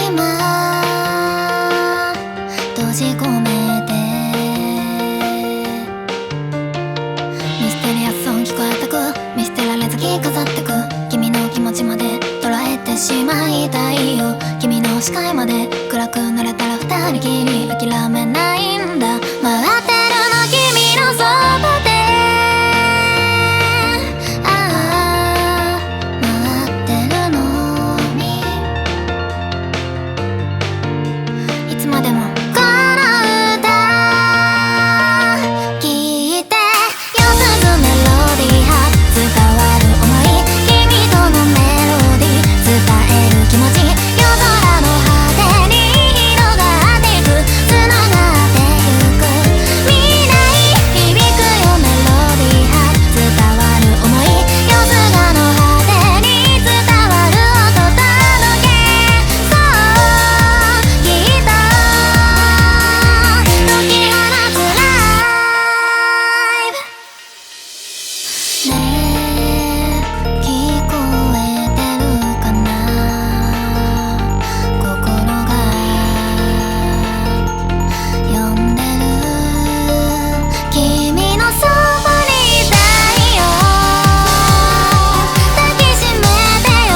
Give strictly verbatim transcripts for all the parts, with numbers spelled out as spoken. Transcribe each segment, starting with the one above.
閉じ込めてミステリアス音聞こえてく、見捨てられず着飾ってく、君の気持ちまで捉えてしまいたいよ。君の視界まで暗くなれたら二人きり、諦めないんだ。待ってるの君のそばで、ああ待ってるのに、いつまでもこの歌聞いてよ。すぐメロディーは伝わる想い、君とのメロディー伝える気持ち、夜空の果てに広がっていく、つながってゆく未来、響くよメロディーは伝わる想い、夜空の果てに伝わる音届け、そうきっと解き放つライブ。ねえ聞こえてるかな、心が呼んでる、君のそばにいたいよ。抱きしめてよ、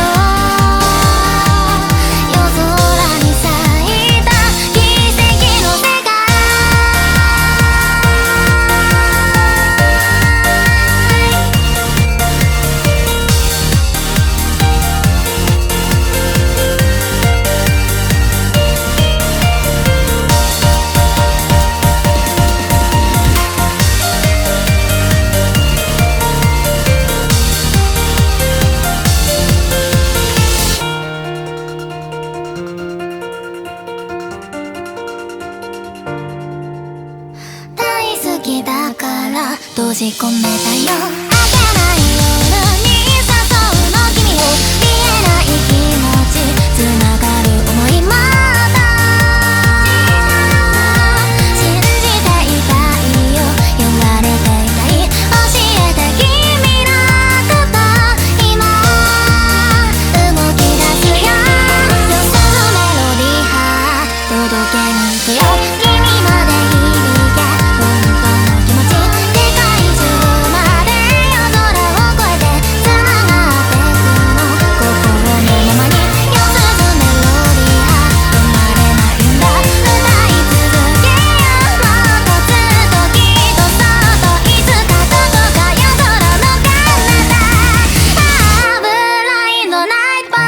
夜空に咲いた奇跡の世界。大好きだから閉じ込めたよ。明けない夜に誘うの君を、見えない気持ちつながる想い、また信じていたいよ、言われていたい、教えて君のこと今動き出すよ。よそのメロディーは届けに行くよ、君まで響け本当の気持ち、世界中まで夜空を越えてつながってくの、心のままに。夜鈴メロディーは止まれないんだ、歌い続けよう、もっとずっときっとそっといつかどこか夜空の彼方、ああブラインドナイトパ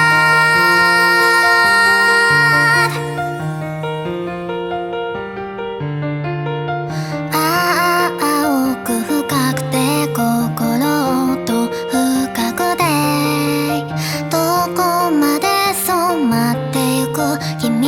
ー、ああ青く深くて心と深くて、どこまで染まってゆく君